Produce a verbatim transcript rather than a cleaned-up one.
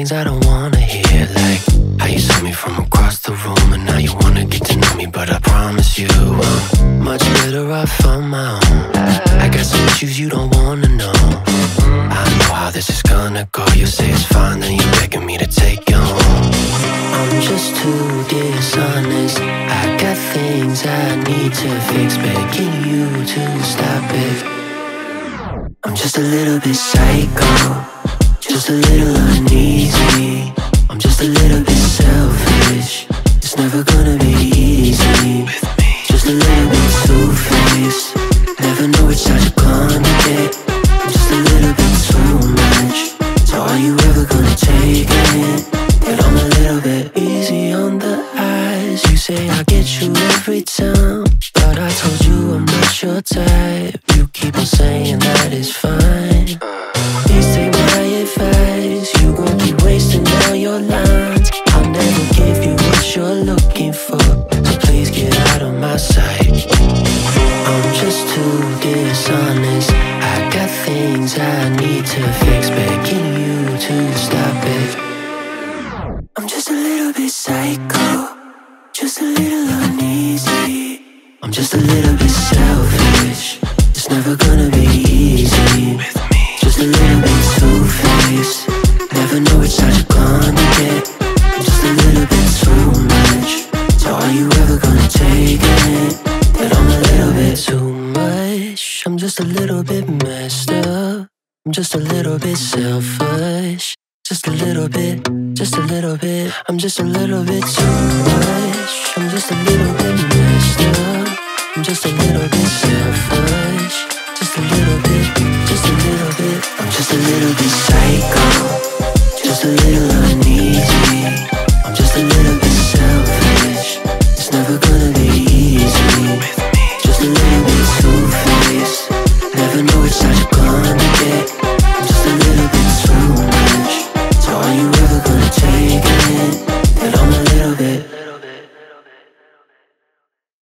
things I don't wanna hear, like how you saw me from across the room and now you wanna get to know me, but I promise you I'm much better off on my own. I got some issues you don't wanna know. I know how this is gonna go. You say it's fine, then you're begging me to take you home. I'm just too dishonest. I got things I need to fix, begging you to stop it. I'm just a little bit psycho, just a little uneasy. I'm just a little bit selfish. It's never gonna be easy. Just a little bit two-faced. Never know which side you're gonna get. I'm just a little bit too much. So are you ever gonna take it? That I'm a little bit easy on the eyes. You say I get you every time, but I told you I'm not your type. You keep on saying that it's fine. Please take my advice. You gon' keep wasting all your lines. I'll never give you what you're looking for, so please get out of my sight. I'm just too dishonest. I got things I need to fix, begging you to stop it. I'm just a little bit psycho, just a little uneasy. I'm just a little bit selfish. It's never gonna be easy. Just a little bit two-faced. Never know which side you're gonna get. I'm just a little bit too much. So are you ever gonna take it? That I'm a little bit too much. I'm just a little bit messed up. I'm just a little bit selfish. Just a little bit, just a little bit. I'm just a little bit too much. I'm just a little bit messed up. I'm just a little bit selfish.